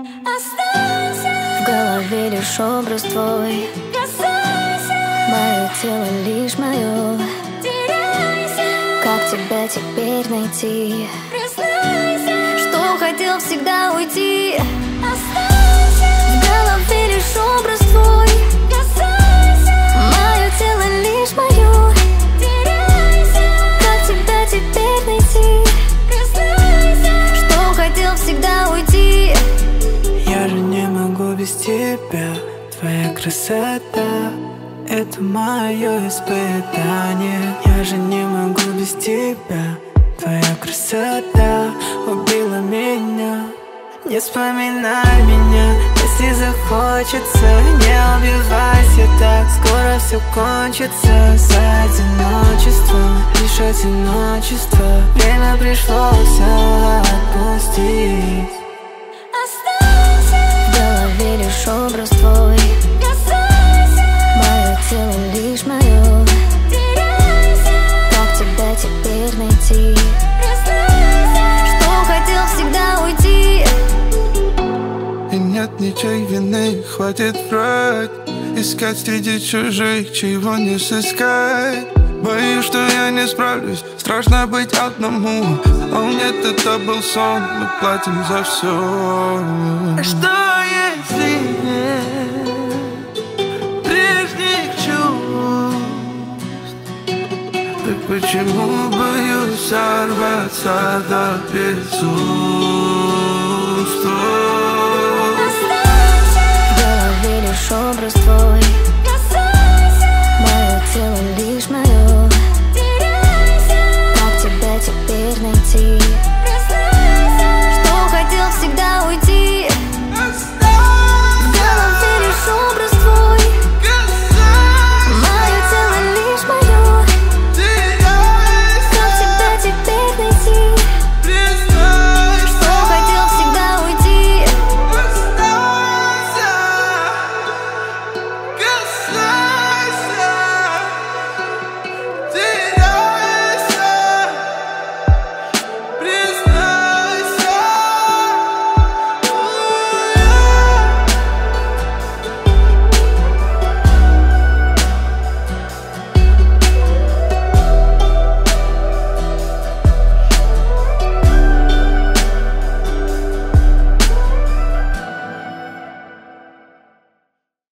Останься. В голове лишь образ твой. Касайся. Мое тело лишь мое. Теряйся. Как тебя теперь найти? Признайся, что хотел всегда уйти. Останься. В голове лишь образ твой. Касайся. Мое тело лишь мое. Теряйся. Как тебя теперь найти? Признайся, что хотел всегда уйти. Я же не могу без тебя. Твоя красота — это мое испытание. Я же не могу без тебя. Твоя красота убила меня. Не вспоминай меня, если захочется. Не убивайся так, скоро все кончится. За одиночество, лишь одиночество. Время пришло все отпустить. Останься. В голове лишь образ твой. Касайся. Мое тело лишь мое. Теряйся. Как тебя теперь найти? Признайся, что хотел всегда уйти. И нет ничьей вины, хватит врать. Искать среди чужих, чего не сыскать. Боюсь, что я не справлюсь, страшно быть одному. О нет, это был сон, мы платим за все. Что если нет прежних чувств? Так почему боюсь сорваться до безумия?